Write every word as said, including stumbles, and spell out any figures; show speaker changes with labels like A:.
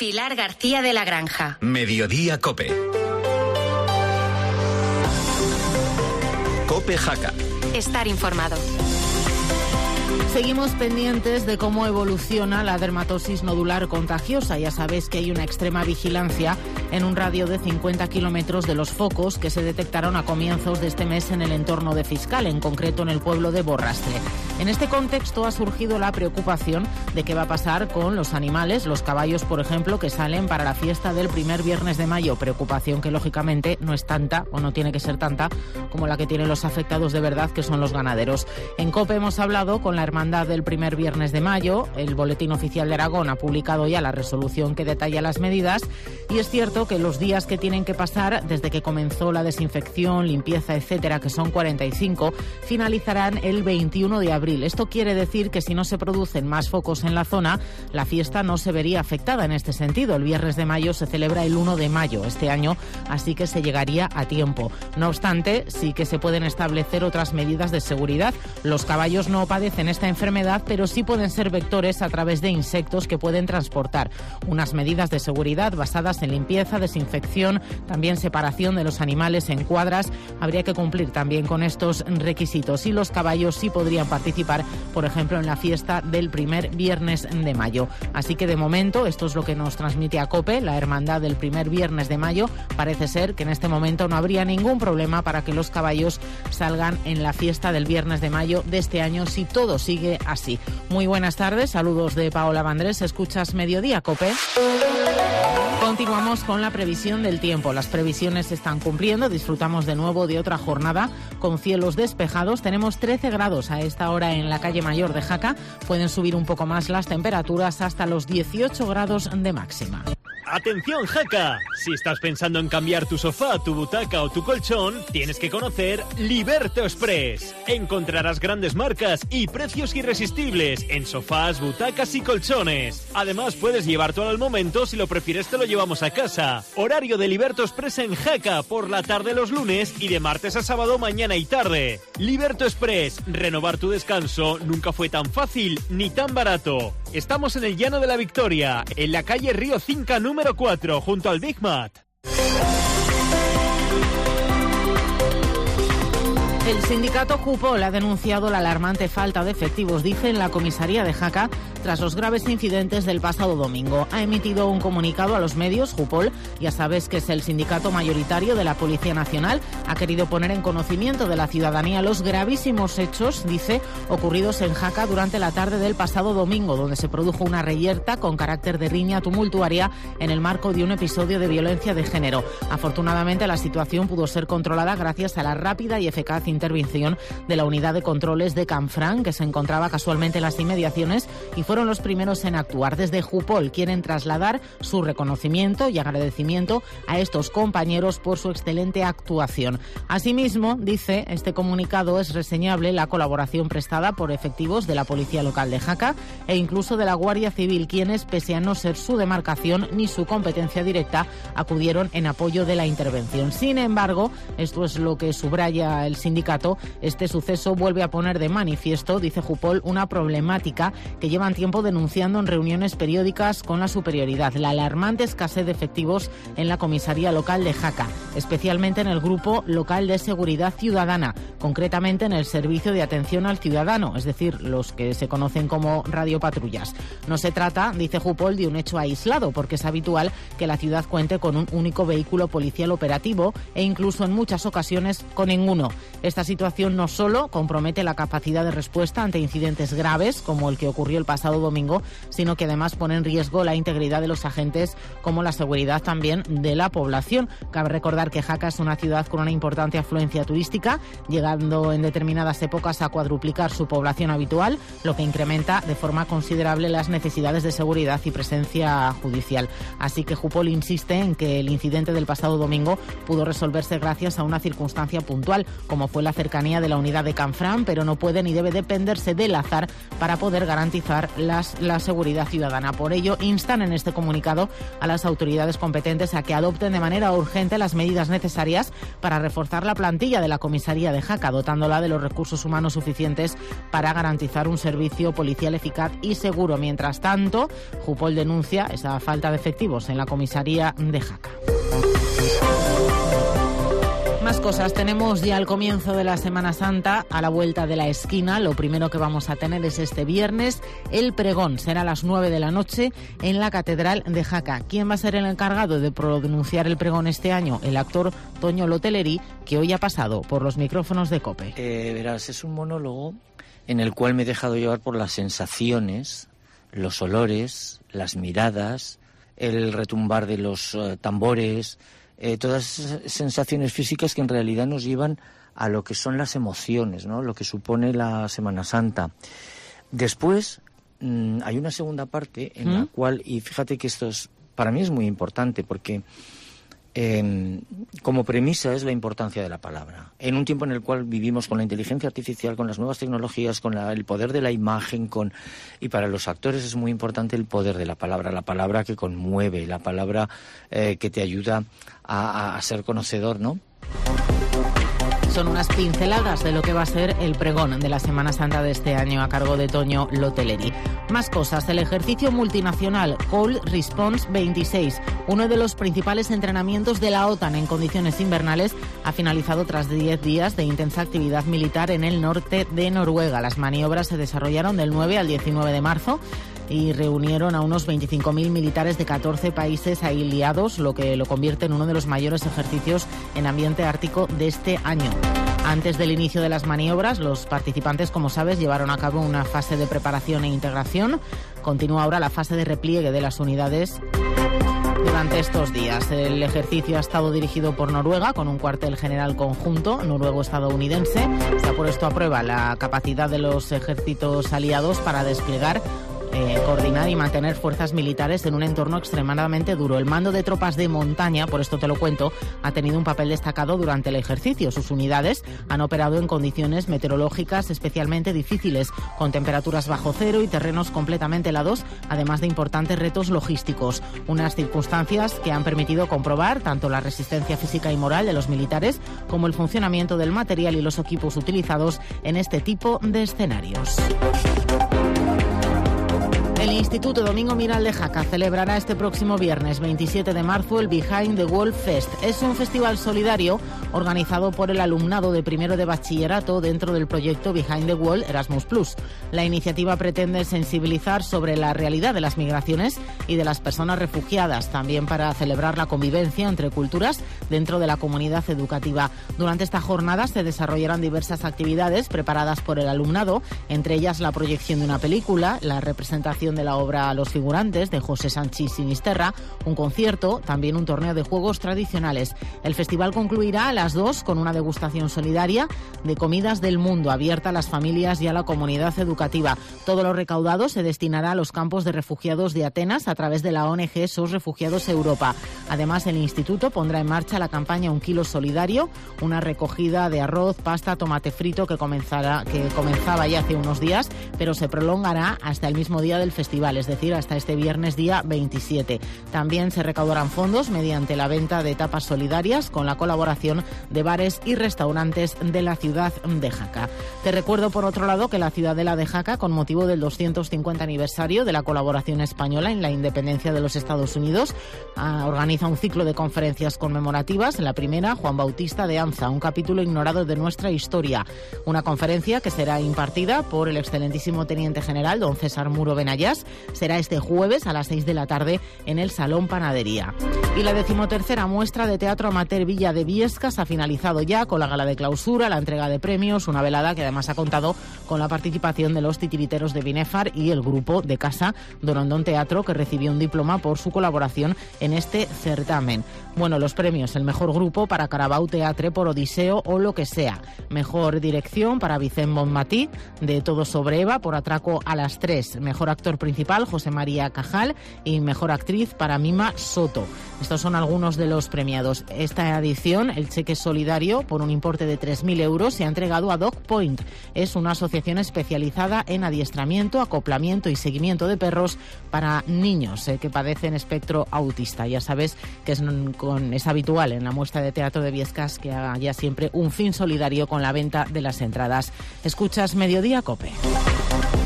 A: Pilar García de la Granja.
B: Mediodía COPE. COPE Jaca.
A: Estar informado.
C: Seguimos pendientes de cómo evoluciona la dermatosis nodular contagiosa. Ya sabéis que hay una extrema vigilancia en un radio de cincuenta kilómetros de los focos que se detectaron a comienzos de este mes en el entorno de Fiscal, en concreto en el pueblo de Borrastre. En este contexto ha surgido la preocupación de qué va a pasar con los animales, los caballos, por ejemplo, que salen para la fiesta del primer viernes de mayo. Preocupación que, lógicamente, no es tanta o no tiene que ser tanta como la que tienen los afectados de verdad, que son los ganaderos. En COPE hemos hablado con la hermandad del primer viernes de mayo. El Boletín Oficial de Aragón ha publicado ya la resolución que detalla las medidas y es cierto que los días que tienen que pasar desde que comenzó la desinfección, limpieza, etcétera, que son cuarenta y cinco, finalizarán el veintiuno de abril. Esto quiere decir que si no se producen más focos en la zona, la fiesta no se vería afectada en este sentido. El viernes de mayo se celebra el uno de mayo este año, así que se llegaría a tiempo. No obstante, sí que se pueden establecer otras medidas de seguridad. Los caballos no padecen esta enfermedad, pero sí pueden ser vectores a través de insectos que pueden transportar. Unas medidas de seguridad basadas en limpieza, desinfección, también separación de los animales en cuadras. Habría que cumplir también con estos requisitos y los caballos sí podrían participar, por ejemplo, en la fiesta del primer viernes de mayo. Así que de momento, esto es lo que nos transmite a COPE, la hermandad del primer viernes de mayo. Parece ser que en este momento no habría ningún problema para que los caballos salgan en la fiesta del viernes de mayo de este año si todo sigue así. Muy buenas tardes, saludos de Paola Vandrés, escuchas Mediodía COPE. Continuamos con la previsión del tiempo. Las previsiones se están cumpliendo, disfrutamos de nuevo de otra jornada con cielos despejados. Tenemos trece grados a esta hora en la calle Mayor de Jaca. Pueden subir un poco más las temperaturas hasta los dieciocho grados de máxima.
D: ¡Atención, Jaca! Si estás pensando en cambiar tu sofá, tu butaca o tu colchón, tienes que conocer Liberto Express. Encontrarás grandes marcas y precios irresistibles en sofás, butacas y colchones. Además, puedes llevártelo al momento, si lo prefieres te lo llevamos a casa. Horario de Liberto Express en Jaca, por la tarde los lunes y de martes a sábado mañana y tarde. Liberto Express, renovar tu descanso nunca fue tan fácil ni tan barato. Estamos en el Llano de la Victoria, en la calle Río Cinca número cuatro, junto al Big Mat.
C: El sindicato Jupol ha denunciado la alarmante falta de efectivos, dice, en la comisaría de Jaca tras los graves incidentes del pasado domingo. Ha emitido un comunicado a los medios. Jupol, ya sabes que es el sindicato mayoritario de la Policía Nacional, ha querido poner en conocimiento de la ciudadanía los gravísimos hechos, dice, ocurridos en Jaca durante la tarde del pasado domingo, donde se produjo una reyerta con carácter de riña tumultuaria en el marco de un episodio de violencia de género. Afortunadamente, la situación pudo ser controlada gracias a la rápida y eficaz intervención de la unidad de controles de Canfranc, que se encontraba casualmente en las inmediaciones, y fueron los primeros en actuar. Desde Jupol quieren trasladar su reconocimiento y agradecimiento a estos compañeros por su excelente actuación. Asimismo, dice, este comunicado es reseñable la colaboración prestada por efectivos de la Policía Local de Jaca e incluso de la Guardia Civil, quienes, pese a no ser su demarcación ni su competencia directa, acudieron en apoyo de la intervención. Sin embargo, esto es lo que subraya el sindicato, este suceso vuelve a poner de manifiesto, dice Jupol, una problemática que llevan tiempo denunciando en reuniones periódicas con la superioridad: la alarmante escasez de efectivos en la comisaría local de Jaca, especialmente en el grupo local de seguridad ciudadana, concretamente en el servicio de atención al ciudadano, es decir, los que se conocen como radiopatrullas. No se trata, dice Jupol, de un hecho aislado, porque es habitual que la ciudad cuente con un único vehículo policial operativo e incluso en muchas ocasiones con ninguno. Esta situación no solo compromete la capacidad de respuesta ante incidentes graves como el que ocurrió el pasado domingo, sino que además pone en riesgo la integridad de los agentes, como la seguridad también de la población. Cabe recordar que Jaca es una ciudad con una importante afluencia turística, llegando en determinadas épocas a cuadruplicar su población habitual, lo que incrementa de forma considerable las necesidades de seguridad y presencia judicial. Así que Jupol insiste en que el incidente del pasado domingo pudo resolverse gracias a una circunstancia puntual, como fue en la cercanía de la unidad de Canfrán, pero no puede ni debe dependerse del azar para poder garantizar las, la seguridad ciudadana. Por ello, instan en este comunicado a las autoridades competentes a que adopten de manera urgente las medidas necesarias para reforzar la plantilla de la comisaría de Jaca, dotándola de los recursos humanos suficientes para garantizar un servicio policial eficaz y seguro. Mientras tanto, Jupol denuncia esa falta de efectivos en la comisaría de Jaca. Más cosas. Tenemos ya el comienzo de la Semana Santa a la vuelta de la esquina. Lo primero que vamos a tener es este viernes el pregón. Será a las nueve de la noche en la Catedral de Jaca. ¿Quién va a ser el encargado de pronunciar el pregón este año? El actor Toño Loteleri, que hoy ha pasado por los micrófonos de COPE.
B: Eh, verás, es un monólogo en el cual me he dejado llevar por las sensaciones, los olores, las miradas, el retumbar de los uh, tambores... Eh, todas esas sensaciones físicas que en realidad nos llevan a lo que son las emociones, ¿no? Lo que supone la Semana Santa. Después mmm, hay una segunda parte en ¿Mm? la cual, y fíjate que esto es, para mí es muy importante porque eh, como premisa es la importancia de la palabra. En un tiempo en el cual vivimos con la inteligencia artificial, con las nuevas tecnologías, con la, el poder de la imagen, con y para los actores es muy importante el poder de la palabra, la palabra que conmueve, la palabra eh, que te ayuda a, a ser conocedor, ¿no?
C: Son unas pinceladas de lo que va a ser el pregón de la Semana Santa de este año a cargo de Toño Loteleri. Más cosas. El ejercicio multinacional Cold Response veintiséis, uno de los principales entrenamientos de la OTAN en condiciones invernales, ha finalizado tras diez días de intensa actividad militar en el norte de Noruega. Las maniobras se desarrollaron del nueve al diecinueve de marzo y reunieron a unos veinticinco mil militares de catorce países aliados, lo que lo convierte en uno de los mayores ejercicios en ambiente ártico de este año. Antes del inicio de las maniobras, los participantes, como sabes, llevaron a cabo una fase de preparación e integración. Continúa ahora la fase de repliegue de las unidades durante estos días. El ejercicio ha estado dirigido por Noruega con un cuartel general conjunto noruego-estadounidense. Se ha puesto a prueba la capacidad de los ejércitos aliados para desplegar Eh, coordinar y mantener fuerzas militares en un entorno extremadamente duro. El mando de tropas de montaña, por esto te lo cuento, ha tenido un papel destacado durante el ejercicio. Sus unidades han operado en condiciones meteorológicas especialmente difíciles, con temperaturas bajo cero y terrenos completamente helados, además de importantes retos logísticos. Unas circunstancias que han permitido comprobar tanto la resistencia física y moral de los militares como el funcionamiento del material y los equipos utilizados en este tipo de escenarios. El Instituto Domingo Miral de Jaca celebrará este próximo viernes veintisiete de marzo el Behind the Wall Fest. Es un festival solidario organizado por el alumnado de primero de bachillerato dentro del proyecto Behind the Wall Erasmus plus. La iniciativa pretende sensibilizar sobre la realidad de las migraciones y de las personas refugiadas, también para celebrar la convivencia entre culturas dentro de la comunidad educativa. Durante esta jornada se desarrollarán diversas actividades preparadas por el alumnado, entre ellas la proyección de una película, la representación de la obra Los figurantes de José Sanchís Sinisterra, un concierto, también un torneo de juegos tradicionales. El festival concluirá a las dos con una degustación solidaria de comidas del mundo abierta a las familias y a la comunidad educativa. Todo lo recaudado se destinará a los campos de refugiados de Atenas a través de la O N G SOS Refugiados Europa. Además, el instituto pondrá en marcha la campaña Un Kilo Solidario, una recogida de arroz, pasta, tomate frito que comenzará, que comenzaba ya hace unos días, pero se prolongará hasta el mismo día del festival, es decir, hasta este viernes día veintisiete. También se recaudarán fondos mediante la venta de tapas solidarias con la colaboración de bares y restaurantes de la ciudad de Jaca. Te recuerdo, por otro lado, que la Ciudadela de Jaca, con motivo del doscientos cincuenta aniversario de la colaboración española en la independencia de los Estados Unidos, organiza un ciclo de conferencias conmemorativas. La primera, Juan Bautista de Anza, un capítulo ignorado de nuestra historia. Una conferencia que será impartida por el excelentísimo teniente general don César Muro Benayás. Será este jueves a las seis de la tarde en el Salón Panadería. Y la decimotercera muestra de teatro amateur Villa de Viescas ha finalizado ya con la gala de clausura, la entrega de premios, una velada que además ha contado con la participación de los titiriteros de Binefar y el grupo de Casa Dorondón Teatro, que recibió un diploma por su colaboración en este certamen. Bueno, los premios: el mejor grupo para Carabao Teatre por Odiseo o lo que sea. Mejor dirección para Vicent Bonmatí de Todo sobre Eva por Atraco a las tres. Mejor actor principal, José María Cajal, y mejor actriz para Mima Soto. Estos son algunos de los premiados. Esta edición, el cheque solidario por un importe de tres mil euros se ha entregado a Dog Point. Es una asociación especializada en adiestramiento, acoplamiento y seguimiento de perros para niños eh, que padecen espectro autista. Ya sabes que es, con, es habitual en la muestra de teatro de Biescas que haya siempre un fin solidario con la venta de las entradas. Escuchas Mediodía COPE.